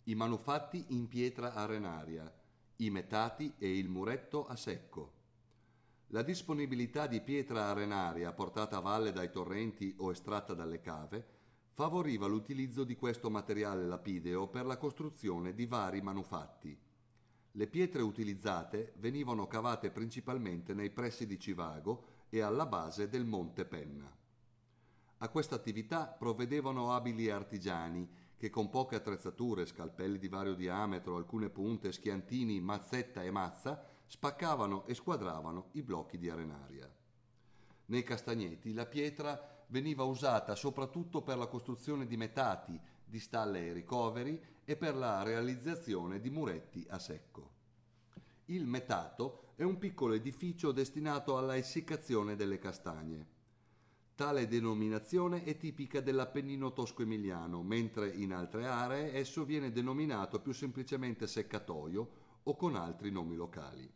i manufatti in pietra arenaria, i metati e il muretto a secco. La disponibilità di pietra arenaria portata a valle dai torrenti o estratta dalle cave favoriva l'utilizzo di questo materiale lapideo per la costruzione di vari manufatti. Le pietre utilizzate venivano cavate principalmente nei pressi di Civago e alla base del Monte Penna. A questa attività provvedevano abili artigiani che con poche attrezzature, scalpelli di vario diametro, alcune punte, schiantini, mazzetta e mazza, spaccavano e squadravano i blocchi di arenaria. Nei castagneti la pietra veniva usata soprattutto per la costruzione di metati, di stalle e ricoveri e per la realizzazione di muretti a secco. Il metato è un piccolo edificio destinato alla essiccazione delle castagne. Tale denominazione è tipica dell'Appennino tosco-emiliano, mentre in altre aree esso viene denominato più semplicemente seccatoio o con altri nomi locali.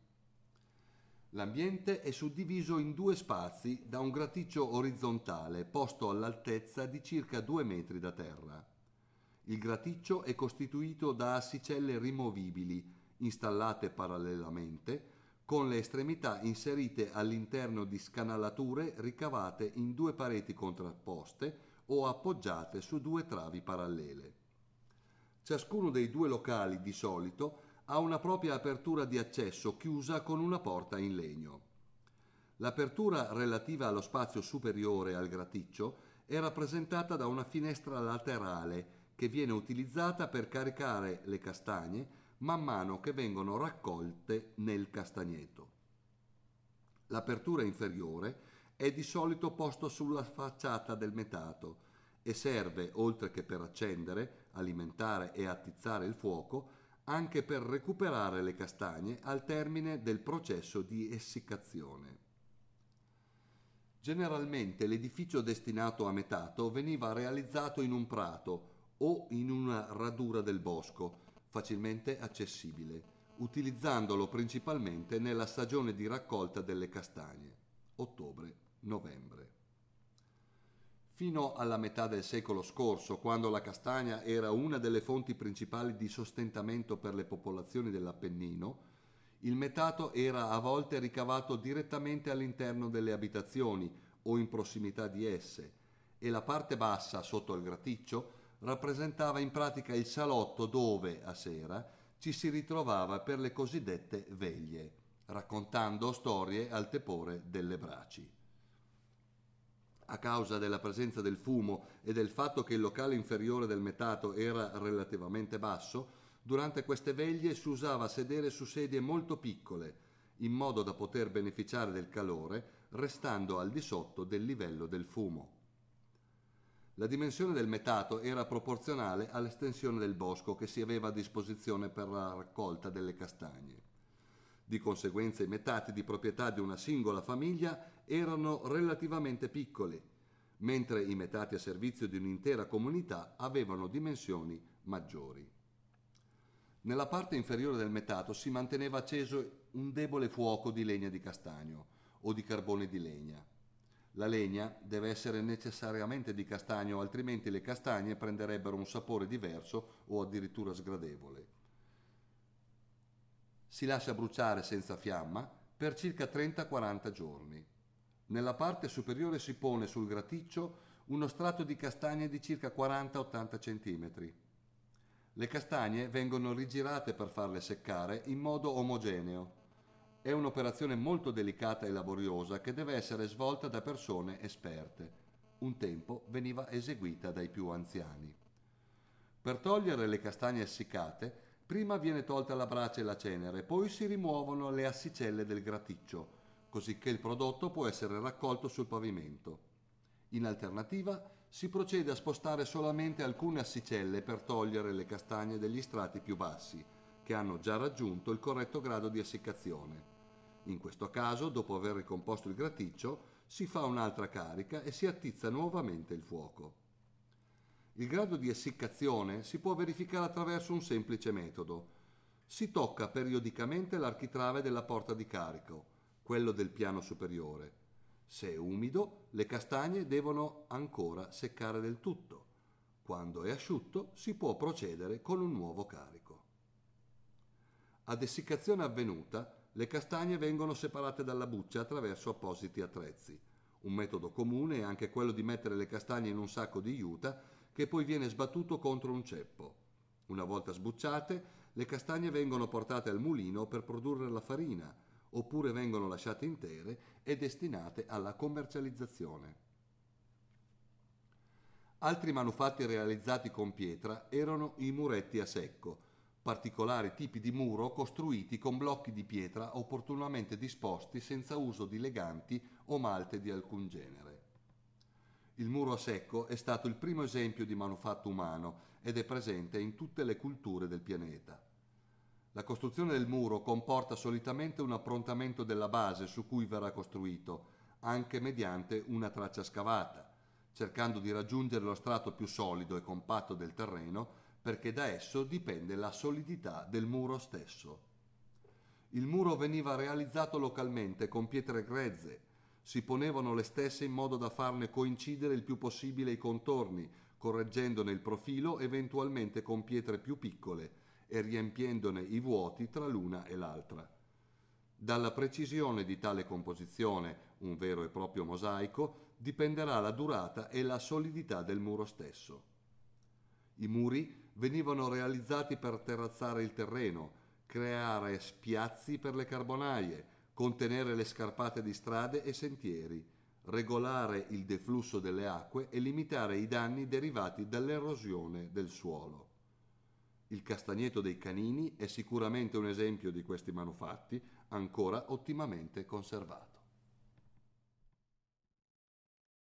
L'ambiente è suddiviso in due spazi da un graticcio orizzontale posto all'altezza di circa 2 metri da terra. Il graticcio è costituito da assicelle rimovibili, installate parallelamente, con le estremità inserite all'interno di scanalature ricavate in 2 pareti contrapposte o appoggiate su 2 travi parallele. Ciascuno dei 2 locali, di solito, ha una propria apertura di accesso chiusa con una porta in legno. L'apertura relativa allo spazio superiore al graticcio è rappresentata da una finestra laterale che viene utilizzata per caricare le castagne man mano che vengono raccolte nel castagneto. L'apertura inferiore è di solito posta sulla facciata del metato e serve, oltre che per accendere, alimentare e attizzare il fuoco, anche per recuperare le castagne al termine del processo di essiccazione. Generalmente l'edificio destinato a metato veniva realizzato in un prato o in una radura del bosco, facilmente accessibile, utilizzandolo principalmente nella stagione di raccolta delle castagne, ottobre-novembre. Fino alla metà del secolo scorso, quando la castagna era una delle fonti principali di sostentamento per le popolazioni dell'Appennino, il metato era a volte ricavato direttamente all'interno delle abitazioni o in prossimità di esse, e la parte bassa, sotto il graticcio, rappresentava in pratica il salotto dove, a sera, ci si ritrovava per le cosiddette veglie, raccontando storie al tepore delle braci. A causa della presenza del fumo e del fatto che il locale inferiore del metato era relativamente basso, durante queste veglie si usava sedere su sedie molto piccole, in modo da poter beneficiare del calore, restando al di sotto del livello del fumo. La dimensione del metato era proporzionale all'estensione del bosco che si aveva a disposizione per la raccolta delle castagne. Di conseguenza i metati di proprietà di una singola famiglia erano relativamente piccoli, mentre i metati a servizio di un'intera comunità avevano dimensioni maggiori. Nella parte inferiore del metato si manteneva acceso un debole fuoco di legna di castagno o di carbone di legna. La legna deve essere necessariamente di castagno, altrimenti le castagne prenderebbero un sapore diverso o addirittura sgradevole. Si lascia bruciare senza fiamma per circa 30-40 giorni. Nella parte superiore si pone sul graticcio uno strato di castagne di circa 40-80 cm. Le castagne vengono rigirate per farle seccare in modo omogeneo. È un'operazione molto delicata e laboriosa che deve essere svolta da persone esperte. Un tempo veniva eseguita dai più anziani. Per togliere le castagne essiccate, prima viene tolta la brace e la cenere, poi si rimuovono le assicelle del graticcio, così che il prodotto può essere raccolto sul pavimento. In alternativa, si procede a spostare solamente alcune assicelle per togliere le castagne degli strati più bassi, che hanno già raggiunto il corretto grado di essiccazione. In questo caso, dopo aver ricomposto il graticcio, si fa un'altra carica e si attizza nuovamente il fuoco. Il grado di essiccazione si può verificare attraverso un semplice metodo. Si tocca periodicamente l'architrave della porta di carico, quello del piano superiore. Se è umido, le castagne devono ancora seccare del tutto. Quando è asciutto si può procedere con un nuovo carico. Ad essiccazione avvenuta, le castagne vengono separate dalla buccia attraverso appositi attrezzi. Un metodo comune è anche quello di mettere le castagne in un sacco di juta che poi viene sbattuto contro un ceppo. Una volta sbucciate, le castagne vengono portate al mulino per produrre la farina, oppure vengono lasciate intere e destinate alla commercializzazione. Altri manufatti realizzati con pietra erano i muretti a secco, particolari tipi di muro costruiti con blocchi di pietra opportunamente disposti senza uso di leganti o malte di alcun genere. Il muro a secco è stato il primo esempio di manufatto umano ed è presente in tutte le culture del pianeta. La costruzione del muro comporta solitamente un approntamento della base su cui verrà costruito, anche mediante una traccia scavata, cercando di raggiungere lo strato più solido e compatto del terreno, perché da esso dipende la solidità del muro stesso. Il muro veniva realizzato localmente con pietre grezze, si ponevano le stesse in modo da farne coincidere il più possibile i contorni, correggendone il profilo eventualmente con pietre più piccole e riempiendone i vuoti tra l'una e l'altra. Dalla precisione di tale composizione, un vero e proprio mosaico, dipenderà la durata e la solidità del muro stesso. I muri venivano realizzati per terrazzare il terreno, creare spiazzi per le carbonaie, contenere le scarpate di strade e sentieri, regolare il deflusso delle acque e limitare i danni derivati dall'erosione del suolo. Il castagneto dei Canini è sicuramente un esempio di questi manufatti ancora ottimamente conservati.